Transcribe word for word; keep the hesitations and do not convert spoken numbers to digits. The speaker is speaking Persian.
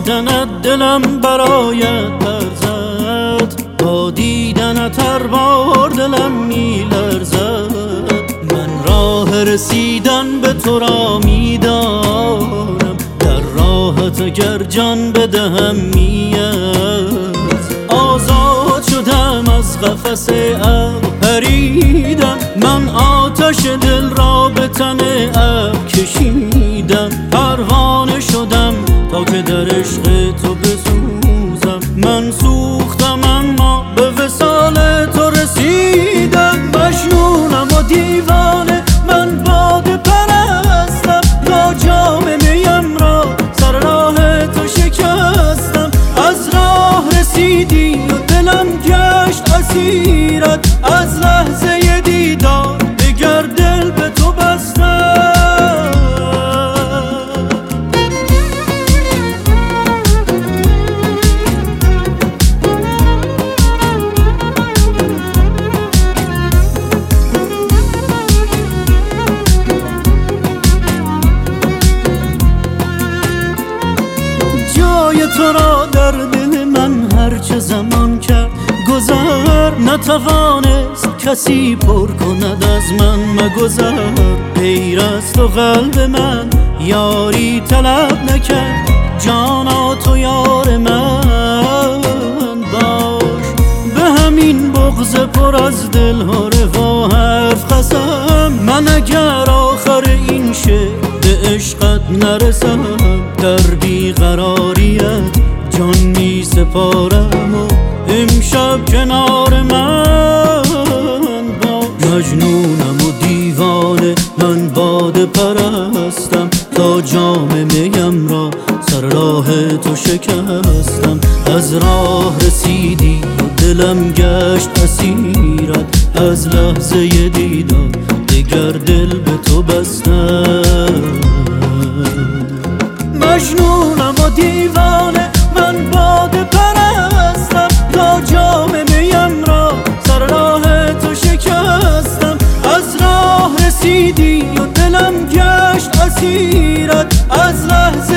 دیدنت دلم برایت پر زد، با دیدنت هر بار دلم میلرزد. من راه رسیدن به تو را میدانم، در راحت اگر جان بدهم میارز. آزاد شدم از قفس عقل پریدم، من آتش دل را به تن عقل کشیدم. پروانه شدم تا که در عشق تو بسوزم، من سوختم اما به وصال تو رسیدم. مجنونم و دیوانه من باده پرستم، تا جام میم را سر راه تو شکستم. از راه رسیدی و دلم گشت اسیرت، از لحظه دیدار دگر دل به تو بستم. جای تو را در دل من هرچه زمان کرد گذر، نتوانست کسی پر کند از من مگذر. غیر از تو قلب من یاری طلب نکرد، جانا تو یار من باش. به همین بغض پر از دل ها و حرف قسم، من اگر آخر این شعر به عشقت نرسم، در بیقراریت جان می سپارم و امشب کنار من باش. مجنونم و دیوانه من باده پرستم، تا جام میم را سر راه تو شکستم. از راه رسیدی و دلم گشت اسیرت، از لحظه دیدار دگر دل به تو بستم. مجنونم و دیوانه من باده پرستم، تا جام میم را سر راه تو شکستم. از راه رسیدی و دلم گشت اسیرت، از لحظه